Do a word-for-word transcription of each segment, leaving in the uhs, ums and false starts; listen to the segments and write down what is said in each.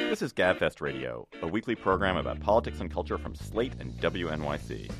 This is GabFest Radio, a weekly program about politics and culture from Slate and W N Y C.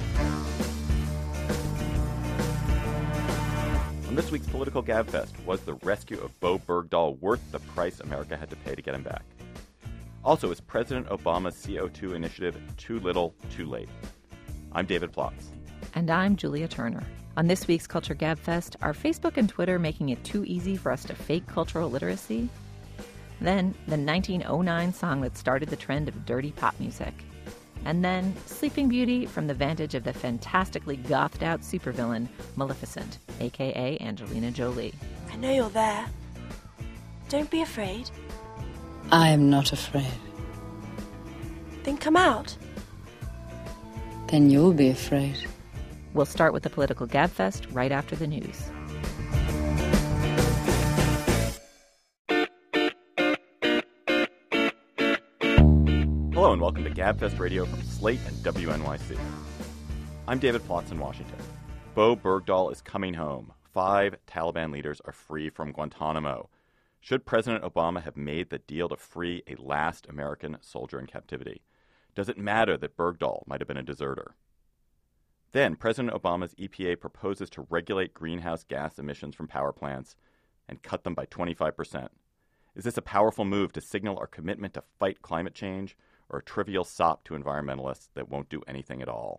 On this week's Political GabFest, was the rescue of Bowe Bergdahl worth the price America had to pay to get him back? Also, is President Obama's C O two initiative too little, too late? I'm David Plotz. And I'm Julia Turner. On this week's Culture GabFest, are Facebook and Twitter making it too easy for us to fake cultural literacy? Then, the nineteen oh nine song that started the trend of dirty pop music. And then, Sleeping Beauty from the vantage of the fantastically gothed-out supervillain, Maleficent, a k a. Angelina Jolie. I know you're there. Don't be afraid. I am not afraid. Then come out. Then you'll be afraid. We'll start with the Political GabFest right after the news. Hello and welcome to GabFest Radio from Slate and W N Y C. I'm David Plotz in Washington. Bowe Bergdahl is coming home. Five Taliban leaders are free from Guantanamo. Should President Obama have made the deal to free a last American soldier in captivity? Does it matter that Bergdahl might have been a deserter? Then, President Obama's E P A proposes to regulate greenhouse gas emissions from power plants and cut them by twenty-five percent. Is this a powerful move to signal our commitment to fight climate change, or a trivial sop to environmentalists that won't do anything at all?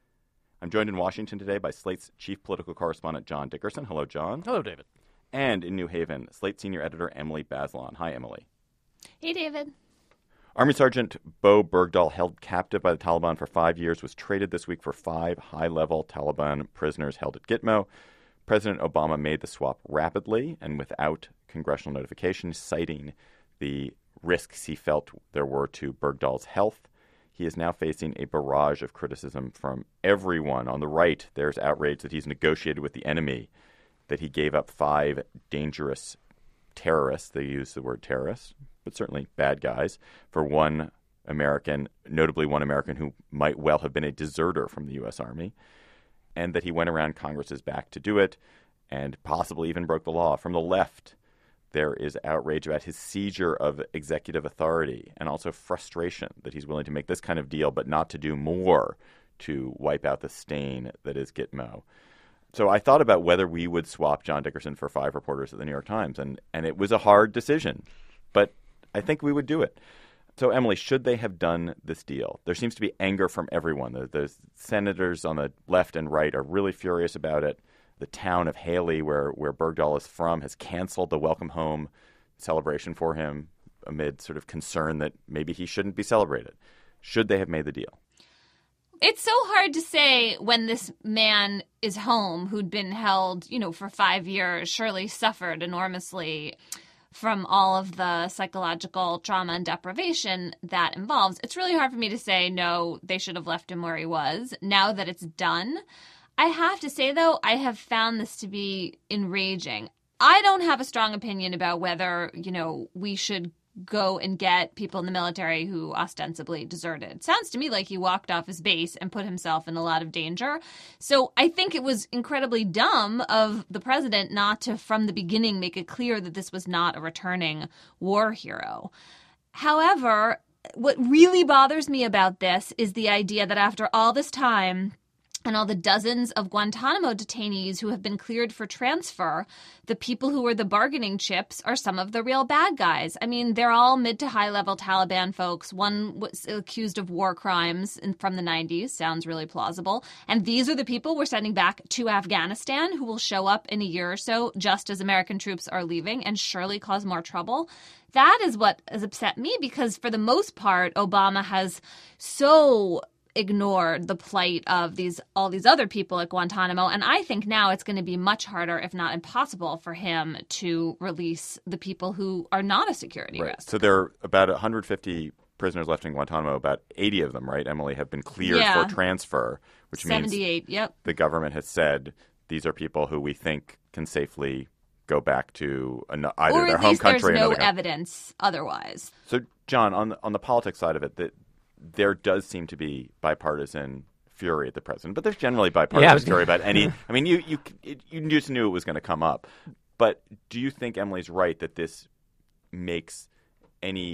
I'm joined in Washington today by Slate's chief political correspondent, John Dickerson. Hello, John. Hello, David. And in New Haven, Slate senior editor Emily Bazelon. Hi, Emily. Hey, David. Army Sergeant Bowe Bergdahl, held captive by the Taliban for five years, was traded this week for five high-level Taliban prisoners held at Gitmo. President Obama made the swap rapidly and without congressional notification, citing the risks he felt there were to Bergdahl's health. He is now facing a barrage of criticism from everyone. On the right, there's outrage that he's negotiated with the enemy, that he gave up five dangerous terrorists. They use the word terrorists, but certainly bad guys, for one American, notably one American who might well have been a deserter from the U S Army, and that he went around Congress's back to do it and possibly even broke the law. From the left, there is outrage about his seizure of executive authority and also frustration that he's willing to make this kind of deal but not to do more to wipe out the stain that is Gitmo. So I thought about whether we would swap John Dickerson for five reporters at the New York Times, and, and it was a hard decision, but I think we would do it. So, Emily, should they have done this deal? There seems to be anger from everyone. The, the senators on the left and right are really furious about it. The town of Haley, where, where Bergdahl is from, has canceled the welcome home celebration for him amid sort of concern that maybe he shouldn't be celebrated. Should they have made the deal? It's so hard to say when this man is home, who'd been held, you know, for five years, surely suffered enormously from all of the psychological trauma and deprivation that involves. It's really hard for me to say, no, they should have left him where he was. Now that it's done, I have to say, though, I have found this to be enraging. I don't have a strong opinion about whether, you know, we should go and get people in the military who ostensibly deserted. Sounds to me like he walked off his base and put himself in a lot of danger. So I think it was incredibly dumb of the president not to, from the beginning, make it clear that this was not a returning war hero. However, what really bothers me about this is the idea that after all this time and all the dozens of Guantanamo detainees who have been cleared for transfer, the people who were the bargaining chips are some of the real bad guys. I mean, they're all mid to high level Taliban folks. One was accused of war crimes in, from the nineties. Sounds really plausible. And these are the people we're sending back to Afghanistan who will show up in a year or so just as American troops are leaving and surely cause more trouble. That is what has upset me because for the most part, Obama has so ignored the plight of these all these other people at Guantanamo. And I think now it's going to be much harder, if not impossible, for him to release the people who are not a security right. risk. So there are about one hundred fifty prisoners left in Guantanamo. About eighty of them, right, Emily, have been cleared yeah. for transfer, which seventy-eight, means yep. the government has said these are people who we think can safely go back to an, either or their at home least country or there's no another country. evidence otherwise. So, John, on the, on the politics side of it, that there does seem to be bipartisan fury at the president, but there's generally bipartisan yeah, fury about any. I mean, you you you just knew it was going to come up, but do you think Emily's right that this makes any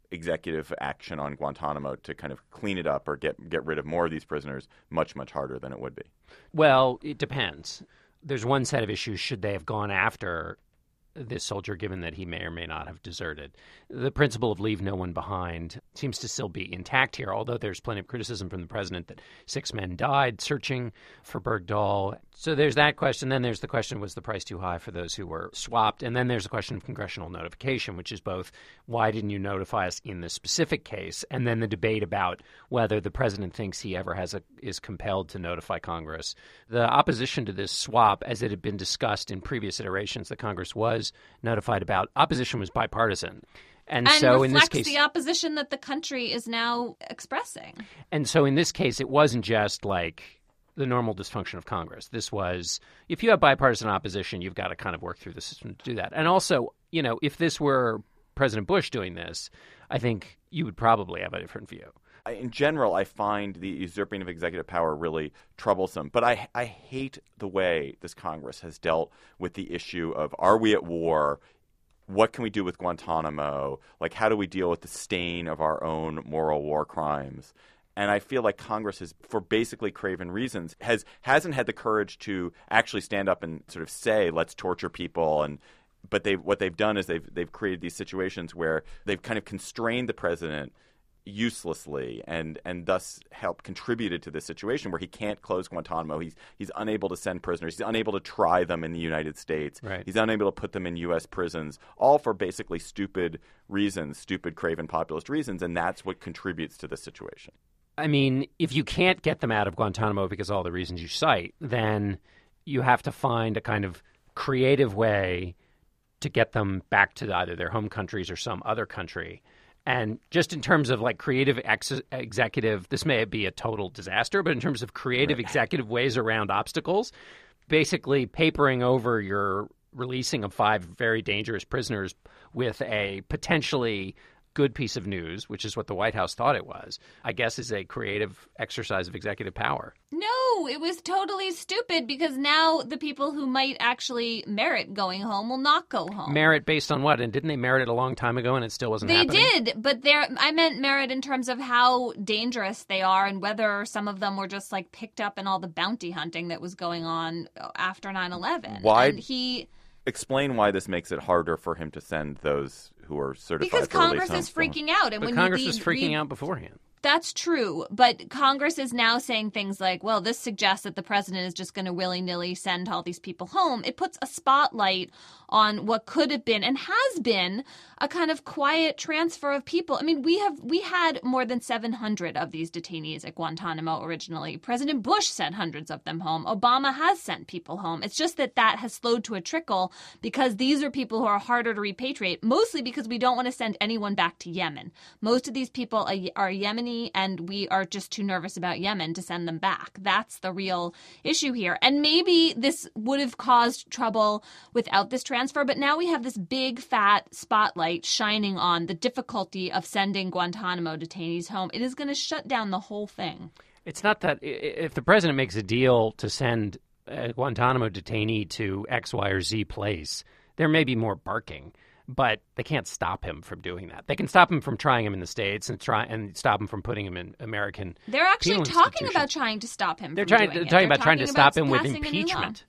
executive action on Guantanamo to kind of clean it up or get get rid of more of these prisoners much, much harder than it would be? Well, it depends. There's one set of issues. Should they have gone after this soldier, given that he may or may not have deserted? The principle of leave no one behind seems to still be intact here, although there's plenty of criticism from the president that six men died searching for Bergdahl. So there's that question. Then there's the question, was the price too high for those who were swapped? And then there's the question of congressional notification, which is both, why didn't you notify us in this specific case? And then the debate about whether the president thinks he ever has a, is compelled to notify Congress. The opposition to this swap, as it had been discussed in previous iterations that Congress was notified about, opposition was bipartisan. And, and so in this reflects case, the opposition that the country is now expressing. And so in this case, it wasn't just like the normal dysfunction of Congress. This was, if you have bipartisan opposition, you've got to kind of work through the system to do that. And also, you know, if this were President Bush doing this, I think you would probably have a different view. In general, I find the usurping of executive power really troublesome. But I, I hate the way this Congress has dealt with the issue of, are we at war? What can we do with Guantanamo? Like, how do we deal with the stain of our own moral war crimes? And I feel like Congress has, for basically craven reasons, has, hasn't had the courage to actually stand up and sort of say, let's torture people. And but they what they've done is they've they've created these situations where they've kind of constrained the president uselessly and and thus helped contributed to this situation where he can't close Guantanamo. He's he's unable to send prisoners. He's unable to try them in the United States. Right. He's unable to put them in U S prisons, all for basically stupid reasons, stupid, craven populist reasons, and that's what contributes to this situation. I mean, if you can't get them out of Guantanamo because of all the reasons you cite, then you have to find a kind of creative way to get them back to either their home countries or some other country. And just in terms of like creative ex- executive, this may be a total disaster, but in terms of creative right. executive ways around obstacles, basically papering over your releasing of five very dangerous prisoners with a potentially good piece of news, which is what the White House thought it was, I guess is a creative exercise of executive power. No, it was totally stupid because now the people who might actually merit going home will not go home. Merit based on what? And didn't they merit it a long time ago and it still wasn't they happening? They did, but there I meant merit in terms of how dangerous they are and whether some of them were just like picked up in all the bounty hunting that was going on after nine eleven. Why? And he... Explain why this makes it harder for him to send those who are certified because for Congress release is freaking out. And but when Congress you was freaking out beforehand. That's true. But Congress is now saying things like, well, this suggests that the president is just going to willy-nilly send all these people home. It puts a spotlight on what could have been and has been a kind of quiet transfer of people. I mean, we have we had more than seven hundred of these detainees at Guantanamo originally. President Bush sent hundreds of them home. Obama has sent people home. It's just that that has slowed to a trickle because these are people who are harder to repatriate, mostly because we don't want to send anyone back to Yemen. Most of these people are Yemeni, and we are just too nervous about Yemen to send them back. That's the real issue here. And maybe this would have caused trouble without this transfer, but now we have this big, fat spotlight shining on the difficulty of sending Guantanamo detainees home. It is going to shut down the whole thing. It's not that if the president makes a deal to send a Guantanamo detainee to X, Y, or Z place, there may be more barking. But they can't stop him from doing that. They can stop him from trying him in the States and try and stop him from putting him in American. They're actually penal talking about trying to stop him. They're from trying. doing They're it. talking they're about trying to about stop him with passing a new law. impeachment.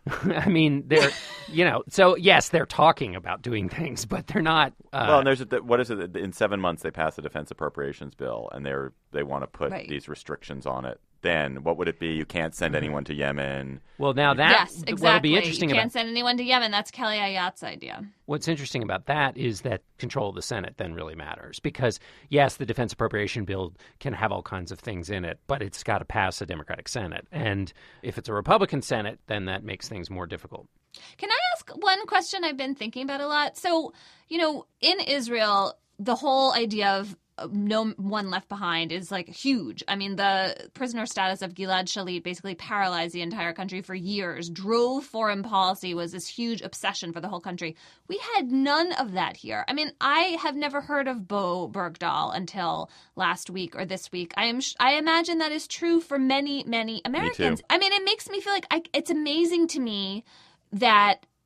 I mean, they're, you know, so yes, they're talking about doing things, but they're not. Uh, well, and there's a, what is it? In seven months, they pass a defense appropriations bill, and they're they want to put right. these restrictions on it. Then what would it be? You can't send anyone to Yemen. Well, now that yes, exactly. What'll be interesting you can't about, send anyone to Yemen. That's Kelly Ayott's idea. What's interesting about that is that control of the Senate then really matters because, yes, the defense appropriation bill can have all kinds of things in it, but it's got to pass a Democratic Senate. And if it's a Republican Senate, then that makes things more difficult. Can I ask one question I've been thinking about a lot? So, you know, in Israel, the whole idea of no one left behind is like huge. I mean, the prisoner status of Gilad Shalit basically paralyzed the entire country for years, drove foreign policy, was this huge obsession for the whole country. We had none of that here. I mean, I have never heard of Bo Bergdahl until last week or this week. I am. I imagine that is true for many, many Americans. Me too. I mean, it makes me feel like I, it's amazing to me that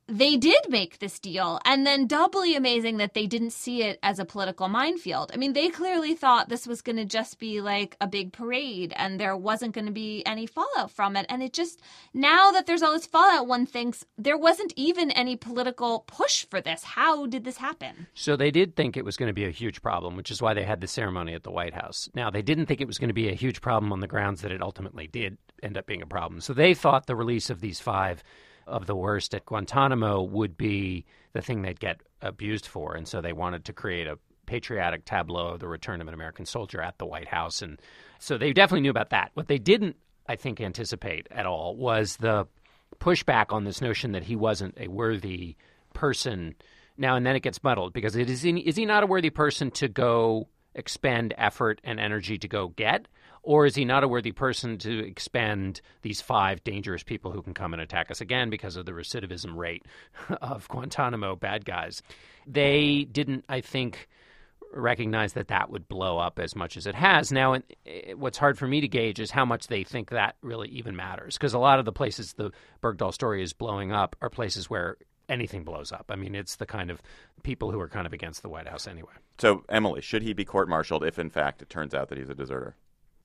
they did make this deal, and then doubly amazing that they didn't see it as a political minefield. I mean, they clearly thought this was going to just be like a big parade and there wasn't going to be any fallout from it. And it just, now that there's all this fallout, one thinks there wasn't even any political push for this. How did this happen? So they did think it was going to be a huge problem, which is why they had the ceremony at the White House. Now, they didn't think it was going to be a huge problem on the grounds that it ultimately did end up being a problem. So they thought the release of these five of the worst at Guantanamo would be the thing they'd get abused for. And so they wanted to create a patriotic tableau of the return of an American soldier at the White House. And so they definitely knew about that. What they didn't, I think, anticipate at all was the pushback on this notion that he wasn't a worthy person. Now, and then it gets muddled because it is, in, is he not a worthy person to go expend effort and energy to go get? Or is he not a worthy person to expend these five dangerous people who can come and attack us again because of the recidivism rate of Guantanamo bad guys? They didn't, I think, recognize that that would blow up as much as it has. Now, what's hard for me to gauge is how much they think that really even matters, because a lot of the places the Bergdahl story is blowing up are places where anything blows up. I mean, it's the kind of people who are kind of against the White House anyway. So, Emily, should he be court-martialed if, in fact, it turns out that he's a deserter?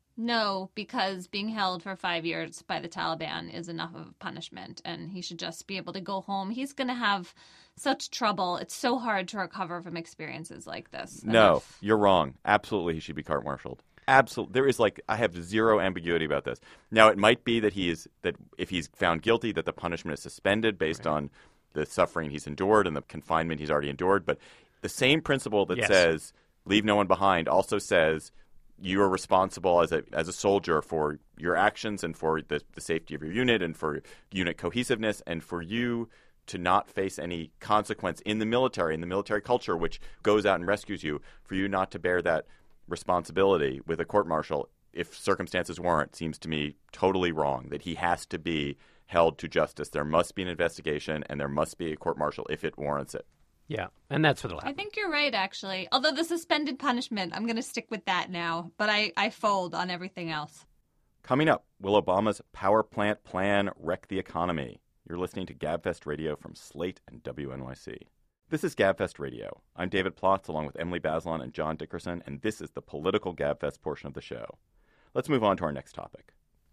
No, because being held for five years by the Taliban is enough of a punishment, and he should just be able to go home. He's going to have such trouble. It's so hard to recover from experiences like this. No, Enough. You're wrong. Absolutely, he should be court-martialed. Absolutely. There is like, I have zero ambiguity about this. Now, it might be that he is, that if he's found guilty, that the punishment is suspended based right. on the suffering he's endured and the confinement he's already endured. But the same principle that yes. says leave no one behind also says you are responsible as a as a soldier for your actions and for the, the safety of your unit and for unit cohesiveness and for you to not face any consequence in the military, in the military culture, which goes out and rescues you, for you not to bear that responsibility with a court-martial if circumstances warrant, seems to me totally wrong, that he has to be held to justice. There must be an investigation and there must be a court-martial if it warrants it. Yeah, and that's what'll happen. I think you're right, actually. Although the suspended punishment, I'm going to stick with that now. But I, I fold on everything else. Coming up, will Obama's power plant plan wreck the economy? You're listening to GabFest Radio from Slate and W N Y C. This is GabFest Radio. I'm David Plotz, along with Emily Bazelon and John Dickerson, and this is the political GabFest portion of the show. Let's move on to our next topic.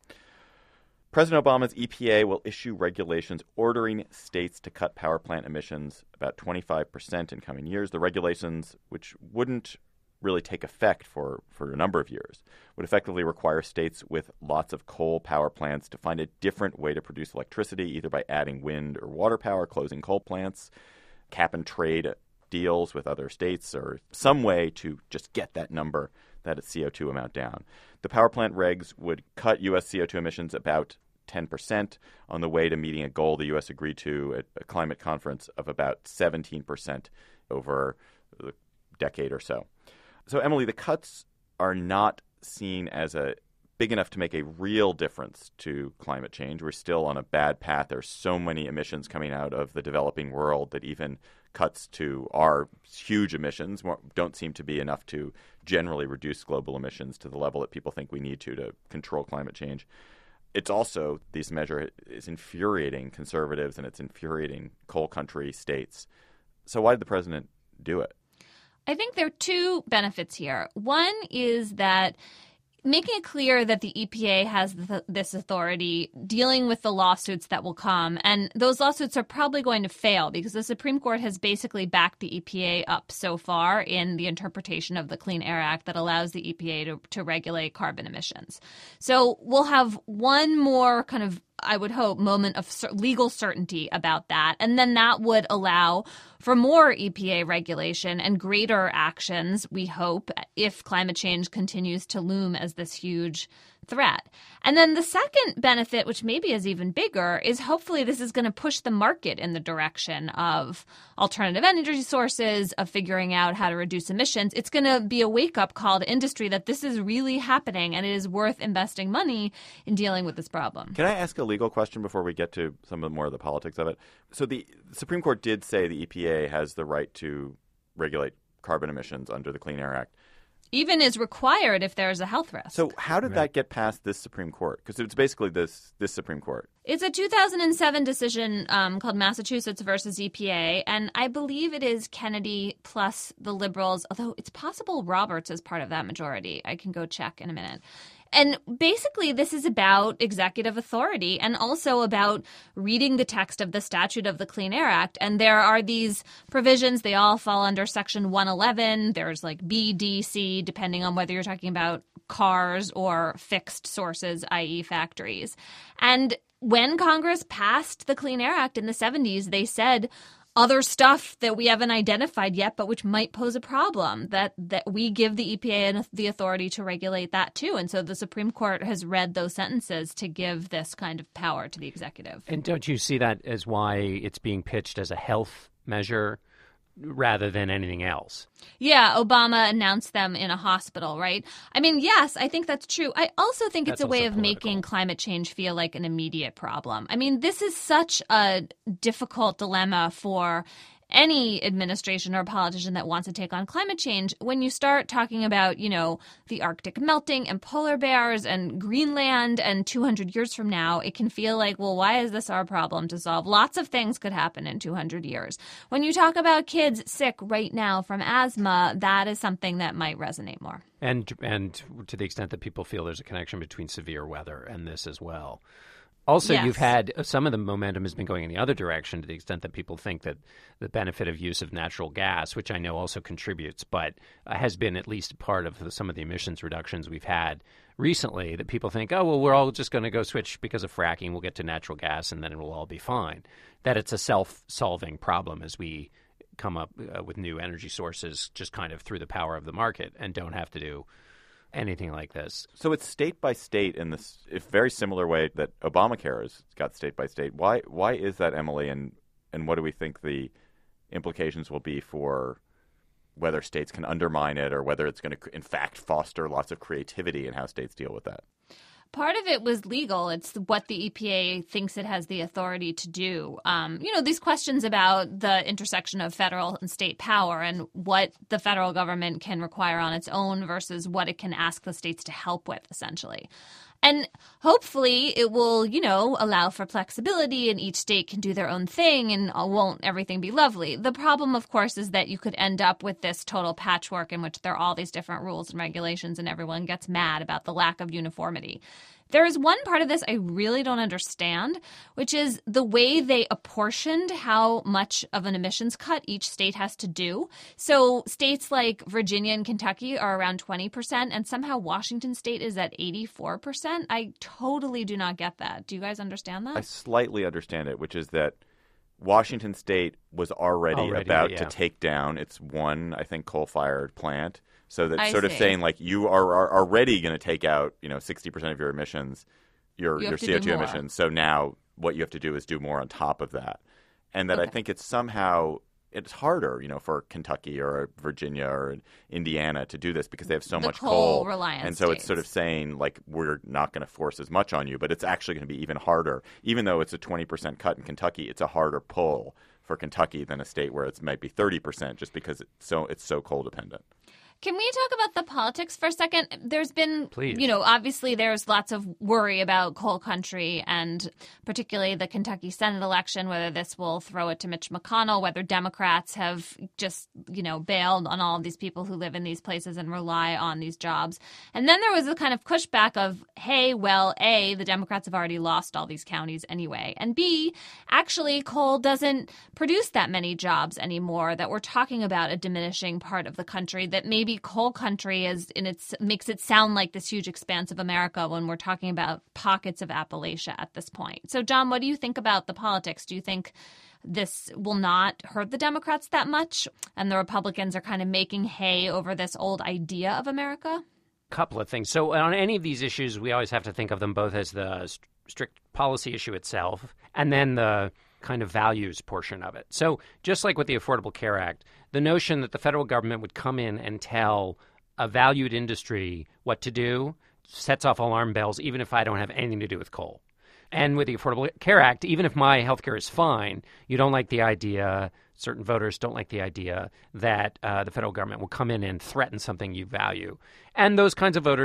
President Obama's E P A will issue regulations ordering states to cut power plant emissions about twenty-five percent in coming years. The regulations, which wouldn't really take effect for, for a number of years, would effectively require states with lots of coal power plants to find a different way to produce electricity, either by adding wind or water power, closing coal plants, cap and trade deals with other states, or some way to just get that number, that C O two amount down. The power plant regs would cut U S C O two emissions about ten percent on the way to meeting a goal the U S agreed to at a climate conference of about seventeen percent over a decade or so. So, Emily, the cuts are not seen as a big enough to make a real difference to climate change. We're still on a bad path. There's so many emissions coming out of the developing world that even cuts to our huge emissions don't seem to be enough to generally reduce global emissions to the level that people think we need to to control climate change. It's also, this measure is infuriating conservatives and it's infuriating coal country states. So why did the president do it? I think there are two benefits here. One is that making it clear that the E P A has th- this authority dealing with the lawsuits that will come. And those lawsuits are probably going to fail because the Supreme Court has basically backed the E P A up so far in the interpretation of the Clean Air Act that allows the E P A to, to regulate carbon emissions. So we'll have one more kind of, I would hope, moment of cer- legal certainty about that. And then that would allow for more E P A regulation and greater actions, we hope, if climate change continues to loom as this huge threat. And then the second benefit, which maybe is even bigger, is hopefully this is going to push the market in the direction of alternative energy sources, of figuring out how to reduce emissions. It's going to be a wake-up call to industry that this is really happening and it is worth investing money in dealing with this problem. Can I ask a legal question before we get to some of the more of the politics of it? So the Supreme Court did say the E P A has the right to regulate carbon emissions under the Clean Air Act. Even is required if there is a health risk. So how did Right. that get past this Supreme Court? Because it's basically this this Supreme Court. It's a two thousand seven decision um, called Massachusetts versus E P A, and I believe it is Kennedy plus the Liberals, although it's possible Roberts is part of that majority. I can go check in a minute. And basically, this is about executive authority and also about reading the text of the statute of the Clean Air Act. And there are these provisions. They all fall under Section one eleven. There's like B, D, C, depending on whether you're talking about cars or fixed sources, that is factories. And when Congress passed the Clean Air Act in the seventies, they said other stuff that we haven't identified yet, but which might pose a problem, that that we give the E P A the authority to regulate that too. And so the Supreme Court has read those sentences to give this kind of power to the executive. And don't you see that as why it's being pitched as a health measure rather than anything else? Yeah, Obama announced them in a hospital, right? I mean, yes, I think that's true. I also think That's it's a way also of political. making climate change feel like an immediate problem. I mean, this is such a difficult dilemma for any administration or politician that wants to take on climate change. When you start talking about, you know, the Arctic melting and polar bears and Greenland and two hundred years from now, it can feel like, well, why is this our problem to solve? Lots of things could happen in two hundred years. When you talk about kids sick right now from asthma, that is something that might resonate more. And and to the extent that people feel there's a connection between severe weather and this as well. Also, Yes. you've had some of the momentum has been going in the other direction to the extent that people think that the benefit of use of natural gas, which I know also contributes, but uh, has been at least part of the, some of the emissions reductions we've had recently, that people think, oh, well, we're all just going to go switch because of fracking. We'll get to natural gas and then it will all be fine. That it's a self-solving problem as we come up uh, with new energy sources just kind of through the power of the market and don't have to do anything like this. So it's state by state in this if very similar way that Obamacare has got state by state. Why why is that, Emily? And and what do we think the implications will be for whether states can undermine it or whether it's going to, in fact, foster lots of creativity in how states deal with that? Part of it was legal. It's what the E P A thinks it has the authority to do. Um, you know, these questions about the intersection of federal and state power and what the federal government can require on its own versus what it can ask the states to help with, essentially. And hopefully it will, you know, allow for flexibility and each state can do their own thing and won't everything be lovely. The problem, of course, is that you could end up with this total patchwork in which there are all these different rules and regulations and everyone gets mad about the lack of uniformity. There is one part of this I really don't understand, which is the way they apportioned how much of an emissions cut each state has to do. So states like Virginia and Kentucky are around twenty percent, and somehow Washington state is at eighty-four percent. I totally do not get that. Do you guys understand that? I slightly understand it, which is that Washington State was already, Already, about yeah. to take down its one, I think, coal-fired plant. So that's I sort of see. saying, like, you are, are already going to take out, you know, sixty percent of your emissions, your, You your have to C O do two more. emissions. So now what you have to do is do more on top of that. And that I Okay. think it's somehow it's harder, you know, for Kentucky or Virginia or Indiana to do this because they have so The much coal-reliant And so it's sort of states. saying, like, we're not going to force as much on you, but it's actually going to be even harder. Even though it's a twenty percent cut in Kentucky, it's a harder pull for Kentucky than a state where it might be thirty percent just because it's so it's so coal dependent. Can we talk about the politics for a second? There's been, Please. you know, obviously there's lots of worry about coal country and particularly the Kentucky Senate election, whether this will throw it to Mitch McConnell, whether Democrats have just, you know, bailed on all of these people who live in these places and rely on these jobs. And then there was a kind of pushback of, hey, well, A, the Democrats have already lost all these counties anyway. And B, actually, coal doesn't produce that many jobs anymore, that we're talking about a diminishing part of the country, that maybe coal country is in its makes it sound like this huge expanse of America when we're talking about pockets of Appalachia at this point. So, John, what do you think about the politics? Do you think this will not hurt the Democrats that much and the Republicans are kind of making hay over this old idea of America? Couple of things. So on any of these issues, we always have to think of them both as the st- strict policy issue itself and then the kind of values portion of it. So just like with the Affordable Care Act, the notion that the federal government would come in and tell a valued industry what to do sets off alarm bells, even if I don't have anything to do with coal. And with the Affordable Care Act, even if my health care is fine, you don't like the idea, certain voters don't like the idea that uh, the federal government will come in and threaten something you value. And those kinds of voters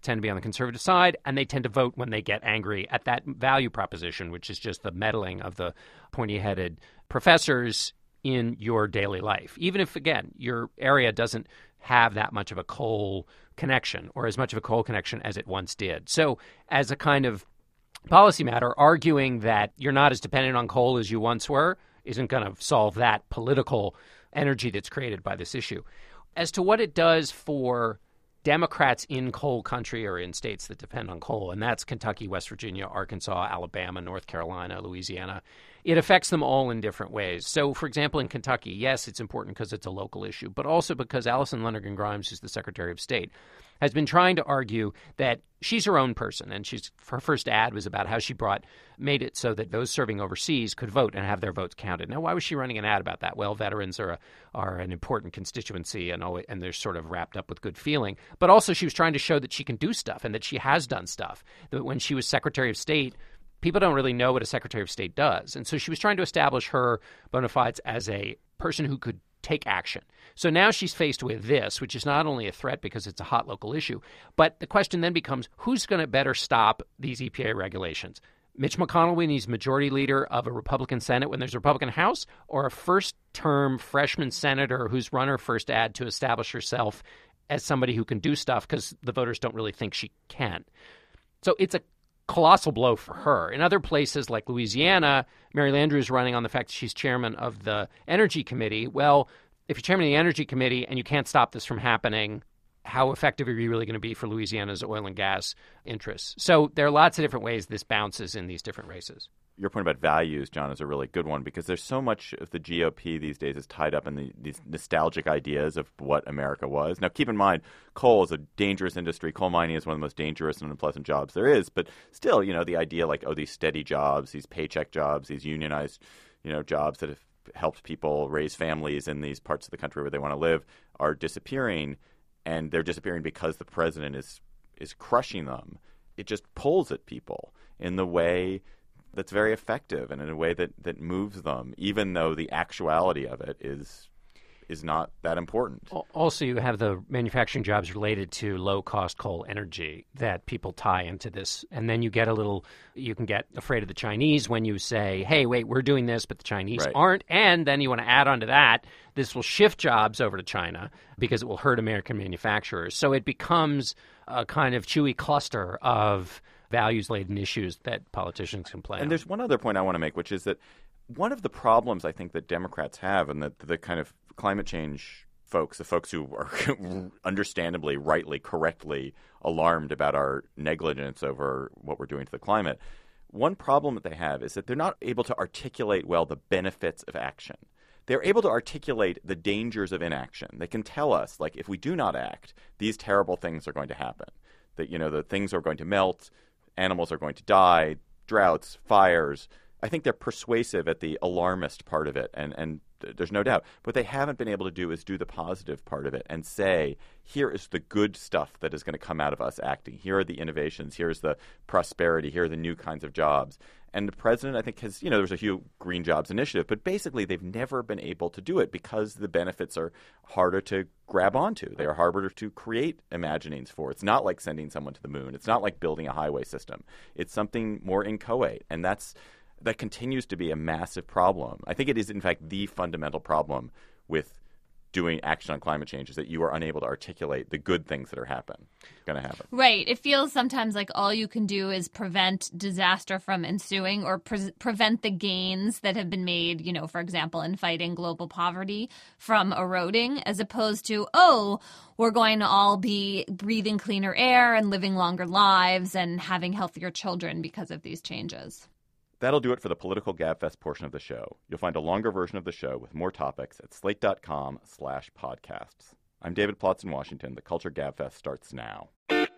tend to be on the conservative side, and they tend to vote when they get angry at that value proposition, which is just the meddling of the pointy-headed professors in your daily life. Even if, again, your area doesn't have that much of a coal connection or as much of a coal connection as it once did. So as a kind of policy matter, arguing that you're not as dependent on coal as you once were isn't going to solve that political energy that's created by this issue. As to what it does for Democrats in coal country or in states that depend on coal, and that's Kentucky, West Virginia, Arkansas, Alabama, North Carolina, Louisiana, it affects them all in different ways. So, for example, in Kentucky, yes, it's important because it's a local issue, but also because Alison Lonergan Grimes, who's the Secretary of State, has been trying to argue that she's her own person, and she's her first ad was about how she brought made it so that those serving overseas could vote and have their votes counted. Now, why was she running an ad about that? Well, veterans are a, are an important constituency, and always, and they're sort of wrapped up with good feeling. But also, she was trying to show that she can do stuff and that she has done stuff. That when she was Secretary of State, people don't really know what a Secretary of State does, and so she was trying to establish her bona fides as a person who could take action. So now she's faced with this, which is not only a threat because it's a hot local issue, but the question then becomes, who's going to better stop these E P A regulations? Mitch McConnell when he's majority leader of a Republican Senate when there's a Republican House, or a first-term freshman senator who's run her first ad to establish herself as somebody who can do stuff because the voters don't really think she can. So it's a colossal blow for her. In other places like Louisiana, Mary Landrieu is running on the fact that she's chairman of the Energy Committee. Well, if you're chairman of the Energy Committee and you can't stop this from happening, how effective are you really going to be for Louisiana's oil and gas interests? So there are lots of different ways this bounces in these different races. Your point about values, John, is a really good one because there's so much of the G O P these days is tied up in the, these nostalgic ideas of what America was. Now, keep in mind, coal is a dangerous industry. Coal mining is one of the most dangerous and unpleasant jobs there is. But still, you know, the idea like, oh, these steady jobs, these paycheck jobs, these unionized, you know, jobs that have helped people raise families in these parts of the country where they want to live are disappearing. And they're disappearing because the president is is crushing them. It just pulls at people in the way that's very effective and in a way that, that moves them, even though the actuality of it is is not that important. Also, you have the manufacturing jobs related to low-cost coal energy that people tie into this. And then you get a little – you can get afraid of the Chinese when you say, hey, wait, we're doing this, but the Chinese right. aren't. And then you want to add on to that, this will shift jobs over to China because it will hurt American manufacturers. So it becomes a kind of chewy cluster of values-laden issues that politicians can play And on. there's one other point I want to make, which is that one of the problems I think that Democrats have and that the kind of climate change folks, the folks who are understandably, rightly, correctly alarmed about our negligence over what we're doing to the climate, one problem that they have is that they're not able to articulate well the benefits of action. They're able to articulate the dangers of inaction. They can tell us, like, if we do not act, these terrible things are going to happen. That, you know, the things are going to melt, animals are going to die, droughts, fires. I think they're persuasive at the alarmist part of it, and, and there's no doubt. What they haven't been able to do is do the positive part of it and say, here is the good stuff that is going to come out of us acting. Here are the innovations. Here's the prosperity. Here are the new kinds of jobs. And the president, I think, has, you know, there's a huge green jobs initiative, but basically they've never been able to do it because the benefits are harder to grab onto. They are harder to create imaginings for. It's not like sending someone to the moon. It's not like building a highway system. It's something more inchoate, and that's that continues to be a massive problem. I think it is, in fact, the fundamental problem with doing action on climate change is that you are unable to articulate the good things that are happen, going to happen. Right. It feels sometimes like all you can do is prevent disaster from ensuing or pre- prevent the gains that have been made, you know, for example, in fighting global poverty from eroding, as opposed to, oh, we're going to all be breathing cleaner air and living longer lives and having healthier children because of these changes. That'll do it for the Political Gabfest portion of the show. You'll find a longer version of the show with more topics at slate.com slash podcasts. I'm David Plotz in Washington. The Culture Gabfest starts now.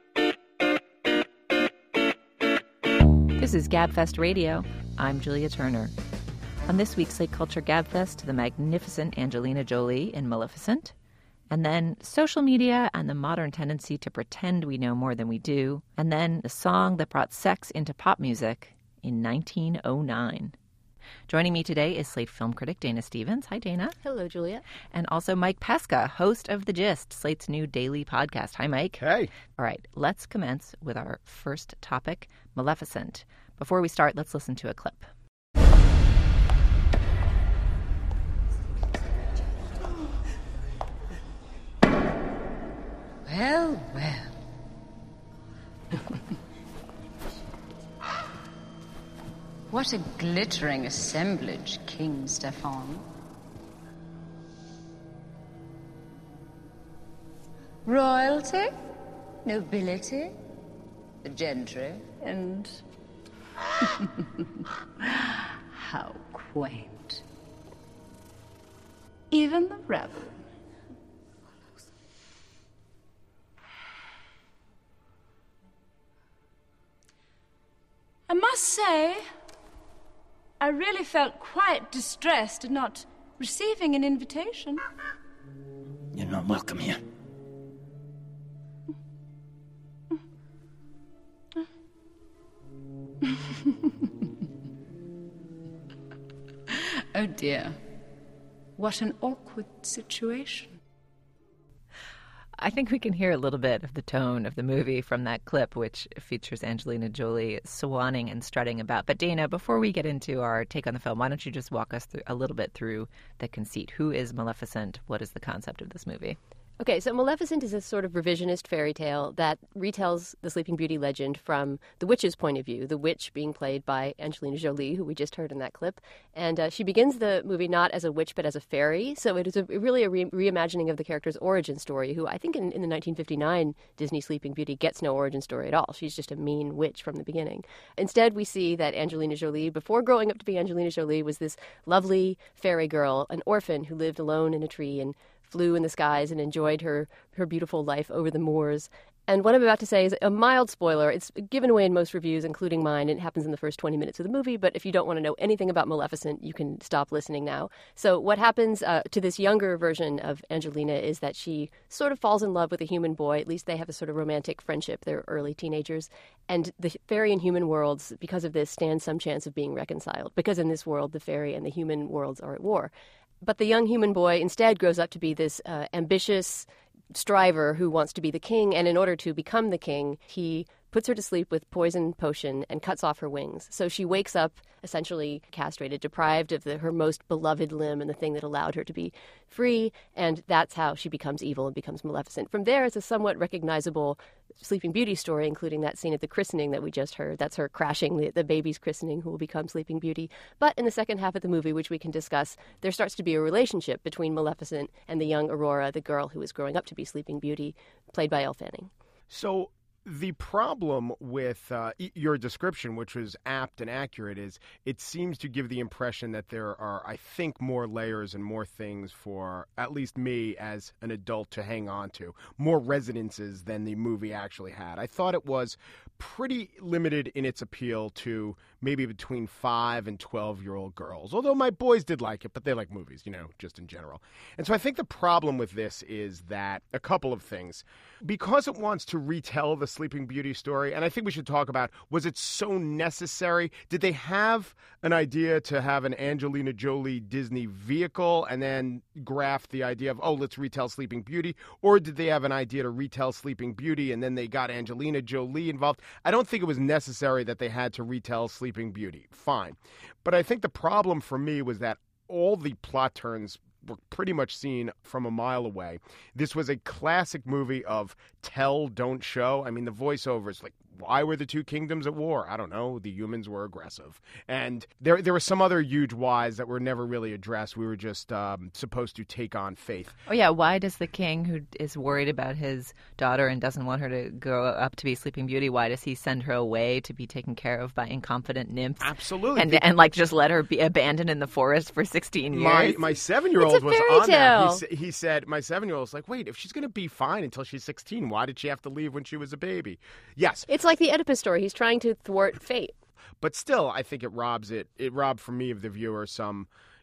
This is Gabfest Radio. I'm Julia Turner. On this week's Slate Culture Gabfest, the magnificent Angelina Jolie in Maleficent, and then social media and the modern tendency to pretend we know more than we do, and then the song that brought sex into pop music in nineteen oh nine. Joining me today is Slate film critic Dana Stevens. Hi, Dana. Hello, Julia. And also Mike Pesca, host of The Gist, Slate's new daily podcast. Hi, Mike. Hey. All right, let's commence with our first topic, Maleficent. Before we start, let's listen to a clip. Well, well. What a glittering assemblage, King Stefan. Royalty, nobility, the gentry, and how quaint. Even the rebel. I must say, I really felt quite distressed at not receiving an invitation. You're not welcome here. Oh dear. What an awkward situation. I think we can hear a little bit of the tone of the movie from that clip, which features Angelina Jolie swanning and strutting about. But Dana, before we get into our take on the film, why don't you just walk us through a little bit through the conceit? Who is Maleficent? What is the concept of this movie? Okay, so Maleficent is a sort of revisionist fairy tale that retells the Sleeping Beauty legend from the witch's point of view, the witch being played by Angelina Jolie, who we just heard in that clip. And uh, she begins the movie not as a witch, but as a fairy. So it is a, really a re- reimagining of the character's origin story, who I think in, in the nineteen fifty-nine Disney Sleeping Beauty gets no origin story at all. She's just a mean witch from the beginning. Instead, we see that Angelina Jolie, before growing up to be Angelina Jolie, was this lovely fairy girl, an orphan who lived alone in a tree and flew in the skies and enjoyed her, her beautiful life over the moors. And what I'm about to say is a mild spoiler. It's given away in most reviews, including mine. It happens in the first twenty minutes of the movie, but if you don't want to know anything about Maleficent, you can stop listening now. So what happens uh, to this younger version of Angelina is that she sort of falls in love with a human boy. At least they have a sort of romantic friendship. They're early teenagers. And the fairy and human worlds, because of this, stand some chance of being reconciled, because in this world, the fairy and the human worlds are at war. But the young human boy instead grows up to be this uh, ambitious striver who wants to be the king, and in order to become the king, he puts her to sleep with poison potion and cuts off her wings. So she wakes up essentially castrated, deprived of the, her most beloved limb and the thing that allowed her to be free, and that's how she becomes evil and becomes Maleficent. From there, it's a somewhat recognizable Sleeping Beauty story, including that scene at the christening that we just heard. That's her crashing the, the baby's christening who will become Sleeping Beauty. But in the second half of the movie, which we can discuss, there starts to be a relationship between Maleficent and the young Aurora, the girl who is growing up to be Sleeping Beauty, played by Elle Fanning. So the problem with uh, your description, which was apt and accurate, is it seems to give the impression that there are, I think, more layers and more things for at least me as an adult to hang on to, more resonances than the movie actually had. I thought it was pretty limited in its appeal to maybe between five and twelve-year-old girls, although my boys did like it, but they like movies, you know, just in general. And so I think the problem with this is that a couple of things. Because it wants to retell the Sleeping Beauty story, and I think we should talk about, was it so necessary? Did they have an idea to have an Angelina Jolie Disney vehicle and then graft the idea of, oh, let's retell Sleeping Beauty? Or did they have an idea to retell Sleeping Beauty and then they got Angelina Jolie involved? I don't think it was necessary that they had to retell Sleeping Beauty. Fine. But I think the problem for me was that all the plot turns were pretty much seen from a mile away. This was a classic movie of tell, don't show. I mean, the voiceover is like, why were the two kingdoms at war? I don't know. The humans were aggressive. And there there were some other huge whys that were never really addressed. We were just um, supposed to take on faith. Oh, yeah. Why does the king, who is worried about his daughter and doesn't want her to grow up to be Sleeping Beauty, why does he send her away to be taken care of by incompetent nymphs? Absolutely. And, and like, just let her be abandoned in the forest for sixteen years? My, my seven-year-old was fairy on tale. that. He, he said, my seven-year-old was like, wait, if she's going to be fine until she's sixteen, why did she have to leave when she was a baby? Yes. It's like the Oedipus story. He's trying to thwart fate. But still, I think it robs it. It robbed, for me, of the viewer some,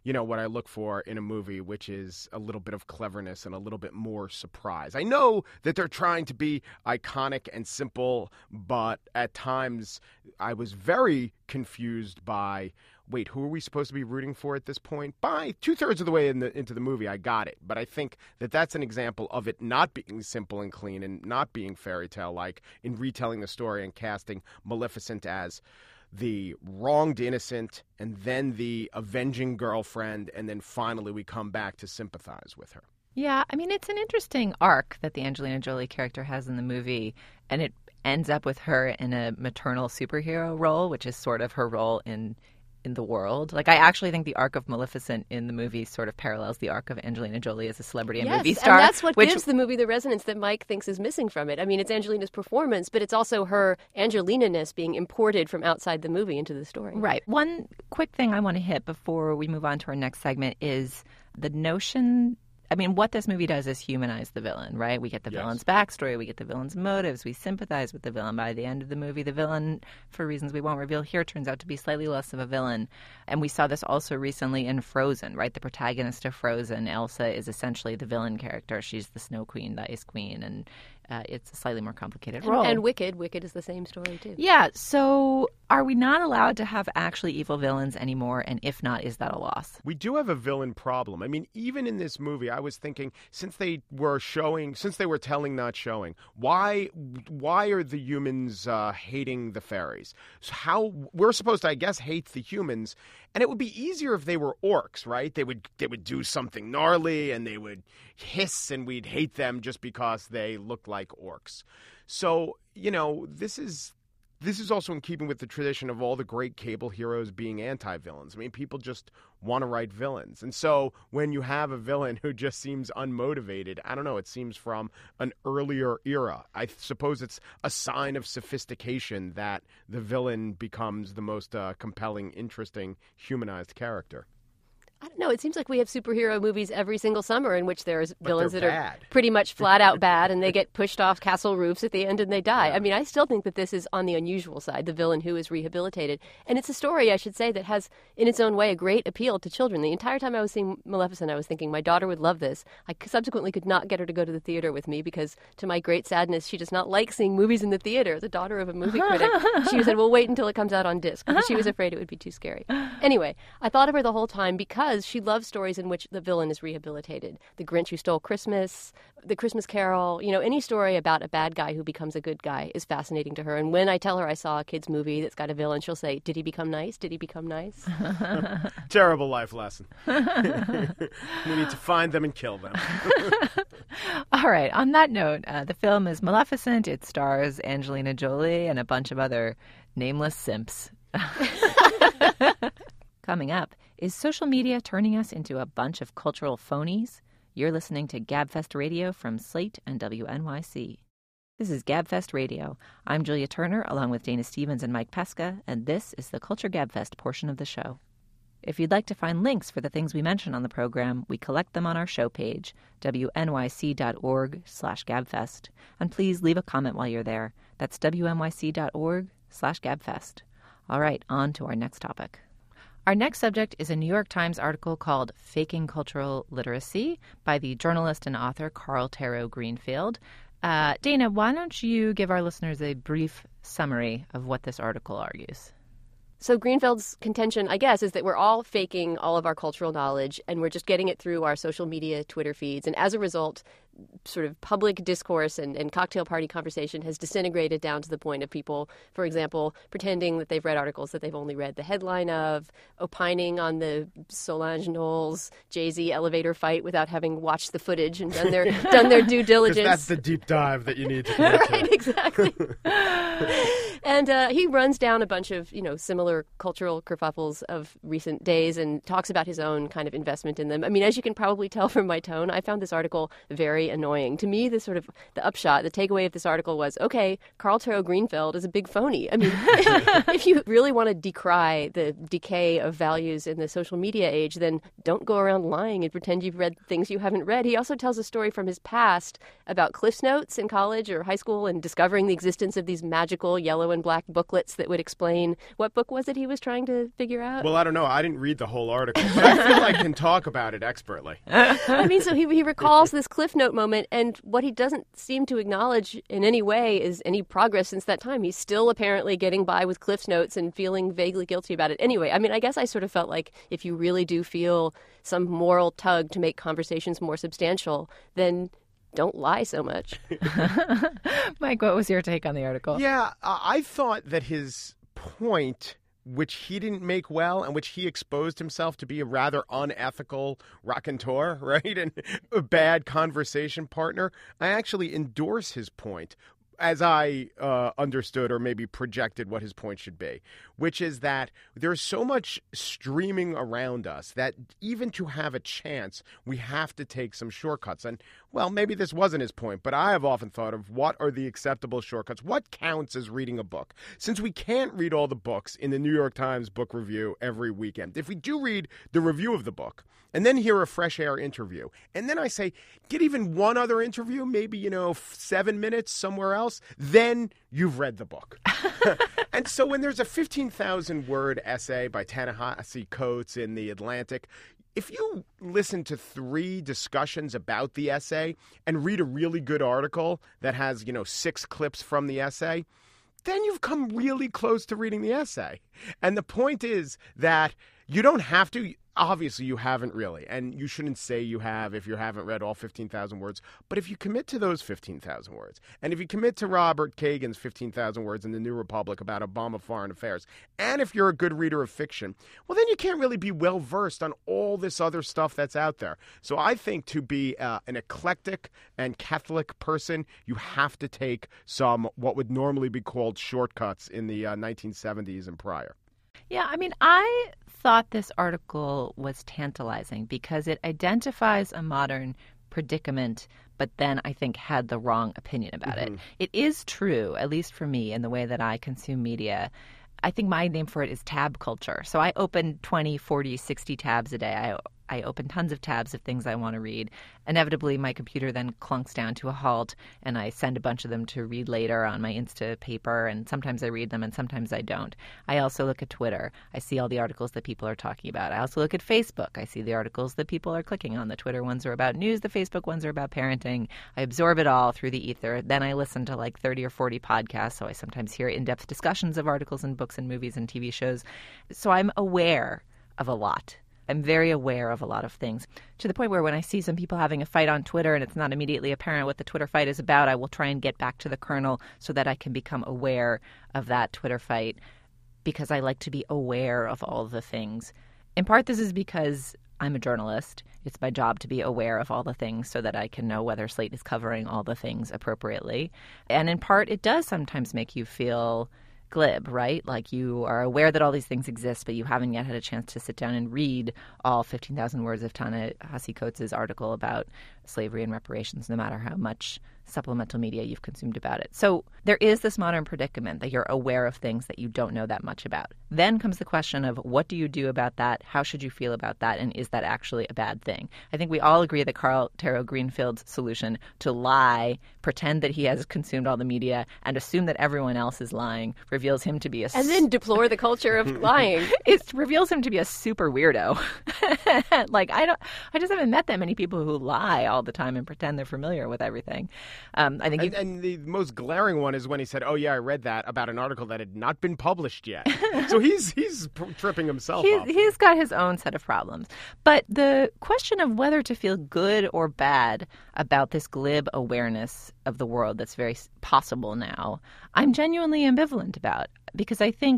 you know, what I look for in a movie, which is a little bit of cleverness and a little bit more surprise. I know that they're trying to be iconic and simple, but at times I was very confused by, wait, who are we supposed to be rooting for at this point? By two-thirds of the way in the, into the movie, I got it. But I think that that's an example of it not being simple and clean and not being fairy tale-like in retelling the story and casting Maleficent as the wronged innocent and then the avenging girlfriend, and then finally we come back to sympathize with her. Yeah, I mean, it's an interesting arc that the Angelina Jolie character has in the movie, and it ends up with her in a maternal superhero role, which is sort of her role in in the world. Like, I actually think the arc of Maleficent in the movie sort of parallels the arc of Angelina Jolie as a celebrity and yes, movie star. And that's what which... gives the movie the resonance that Mike thinks is missing from it. I mean, it's Angelina's performance, but it's also her Angelina-ness being imported from outside the movie into the story. Right. One quick thing I want to hit before we move on to our next segment is the notion... I mean, what this movie does is humanize the villain, right? We get the yes. villain's backstory, we get the villain's motives, we sympathize with the villain. By the end of the movie, the villain, for reasons we won't reveal here, turns out to be slightly less of a villain. And we saw this also recently in Frozen, right? The protagonist of Frozen, Elsa, is essentially the villain character. She's the Snow Queen, the Ice Queen, and uh, it's a slightly more complicated and, role. And Wicked. Wicked is the same story, too. Yeah, so are we not allowed to have actually evil villains anymore? And if not, is that a loss? We do have a villain problem. I mean, even in this movie, I was thinking, since they were showing, since they were telling, not showing, why why are the humans uh, hating the fairies? So how we're supposed to, I guess, hate the humans, and it would be easier if they were orcs, right? They would they would do something gnarly, and they would hiss, and we'd hate them just because they looked like orcs. So, you know, this is... This is also in keeping with the tradition of all the great cable heroes being anti-villains. I mean, people just want to write villains. And so when you have a villain who just seems unmotivated, I don't know, it seems from an earlier era. I suppose it's a sign of sophistication that the villain becomes the most uh, compelling, interesting, humanized character. I don't know. It seems like we have superhero movies every single summer in which there's But villains that bad. are pretty much flat out bad and they get pushed off castle roofs at the end and they die. Yeah. I mean, I still think that this is on the unusual side, the villain who is rehabilitated. And it's a story, I should say, that has in its own way a great appeal to children. The entire time I was seeing Maleficent, I was thinking my daughter would love this. I subsequently could not get her to go to the theater with me because, to my great sadness, she does not like seeing movies in the theater. The daughter of a movie critic. She said, well, wait until it comes out on disc because she was afraid it would be too scary. Anyway, I thought of her the whole time because she loves stories in which the villain is rehabilitated. The Grinch Who Stole Christmas, The Christmas Carol, you know, any story about a bad guy who becomes a good guy is fascinating to her. And when I tell her I saw a kid's movie that's got a villain, she'll say, did he become nice? Did he become nice? Terrible life lesson. We need to find them and kill them. All right. On that note, uh, the film is Maleficent. It stars Angelina Jolie and a bunch of other nameless simps. Coming up, is social media turning us into a bunch of cultural phonies? You're listening to GabFest Radio from Slate and W N Y C. This is GabFest Radio. I'm Julia Turner, along with Dana Stevens and Mike Pesca, and this is the Culture GabFest portion of the show. If you'd like to find links for the things we mention on the program, we collect them on our show page, W N Y C dot org slash GabFest. And please leave a comment while you're there. That's W N Y C dot org slash GabFest. All right, on to our next topic. Our next subject is a New York Times article called Faking Cultural Literacy by the journalist and author Carl Taro Greenfield. Uh, Dana, why don't you give our listeners a brief summary of what this article argues? So Greenfield's contention, I guess, is that we're all faking all of our cultural knowledge and we're just getting it through our social media, Twitter feeds. And as a result, sort of public discourse and, and cocktail party conversation has disintegrated down to the point of people, for example, pretending that they've read articles that they've only read the headline of, opining on the Solange Knowles Jay-Z elevator fight without having watched the footage and done their done their due diligence. That's the deep dive that you need to get right, to. Exactly. And uh, he runs down a bunch of, you know, similar cultural kerfuffles of recent days and talks about his own kind of investment in them. I mean, as you can probably tell from my tone, I found this article very very annoying. To me, the sort of the upshot, the takeaway of this article was, okay, Carl Tero Greenfield is a big phony. I mean, if you really want to decry the decay of values in the social media age, then don't go around lying and pretend you've read things you haven't read. He also tells a story from his past about Cliff Notes in college or high school and discovering the existence of these magical yellow and black booklets that would explain what book was it he was trying to figure out. Well, I don't know. I didn't read the whole article, but I feel I can talk about it expertly. I mean, so he, he recalls this Cliff Note moment, and what he doesn't seem to acknowledge in any way is any progress since that time. He's still apparently getting by with Cliff Notes and feeling vaguely guilty about it. Anyway, I mean, I guess I sort of felt like if you really do feel some moral tug to make conversations more substantial, then don't lie so much. Mike, what was your take on the article? Yeah, uh, I thought that his point, which he didn't make well and which he exposed himself to be a rather unethical raconteur, right, and a bad conversation partner, I actually endorse his point as I uh, understood or maybe projected what his point should be, which is that there's so much streaming around us that even to have a chance, we have to take some shortcuts. And, well, maybe this wasn't his point, but I have often thought of what are the acceptable shortcuts? What counts as reading a book? Since we can't read all the books in the New York Times book review every weekend, if we do read the review of the book and then hear a Fresh Air interview, and then I say, get even one other interview, maybe, you know, seven minutes somewhere else, then you've read the book. And so when there's a fifteen thousand word essay by Ta-Nehisi Coates in The Atlantic, if you listen to three discussions about the essay and read a really good article that has, you know, six clips from the essay, then you've come really close to reading the essay. And the point is that you don't have to. Obviously, you haven't really, and you shouldn't say you have if you haven't read all fifteen thousand words. But if you commit to those fifteen thousand words, and if you commit to Robert Kagan's fifteen thousand words in The New Republic about Obama foreign affairs, and if you're a good reader of fiction, well, then you can't really be well-versed on all this other stuff that's out there. So I think to be uh, an eclectic and Catholic person, you have to take some what would normally be called shortcuts in the uh, nineteen seventies and prior. Yeah, I mean, I thought this article was tantalizing because it identifies a modern predicament, but then I think had the wrong opinion about mm-hmm. it. It is true, at least for me, in the way that I consume media. I think my name for it is tab culture. So I open twenty, forty, sixty tabs a day. I I open tons of tabs of things I want to read. Inevitably, my computer then clunks down to a halt, and I send a bunch of them to read later on my Instapaper, and sometimes I read them and sometimes I don't. I also look at Twitter. I see all the articles that people are talking about. I also look at Facebook. I see the articles that people are clicking on. The Twitter ones are about news. The Facebook ones are about parenting. I absorb it all through the ether. Then I listen to like thirty or forty podcasts, so I sometimes hear in-depth discussions of articles and books and movies and T V shows. So I'm aware of a lot. I'm very aware of a lot of things, to the point where when I see some people having a fight on Twitter and it's not immediately apparent what the Twitter fight is about, I will try and get back to the kernel so that I can become aware of that Twitter fight, because I like to be aware of all the things. In part, this is because I'm a journalist. It's my job to be aware of all the things so that I can know whether Slate is covering all the things appropriately. And in part, it does sometimes make you feel glib, right? Like you are aware that all these things exist, but you haven't yet had a chance to sit down and read all fifteen thousand words of Ta-Nehisi Coates' article about slavery and reparations, no matter how much supplemental media you've consumed about it. So there is this modern predicament that you're aware of things that you don't know that much about. Then comes the question of what do you do about that? How should you feel about that? And is that actually a bad thing? I think we all agree that Carl Tero Greenfield's solution to lie, pretend that he has consumed all the media, and assume that everyone else is lying reveals him to be a... And then deplore the culture of lying. It reveals him to be a super weirdo. Like, I don't, I just haven't met that many people who lie all the time and pretend they're familiar with everything. Um, I think, and, and the most glaring one is when he said, "Oh yeah, I read that about an article that had not been published yet." So he's he's tripping himself he's, up. He's got his own set of problems. But the question of whether to feel good or bad about this glib awareness of the world that's very possible now, I'm genuinely ambivalent about, because I think